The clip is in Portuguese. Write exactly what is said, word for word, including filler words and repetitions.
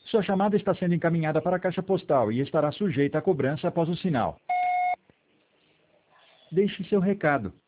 Sua chamada está sendo encaminhada para a caixa postal e estará sujeita a cobrança após o sinal. Deixe seu recado.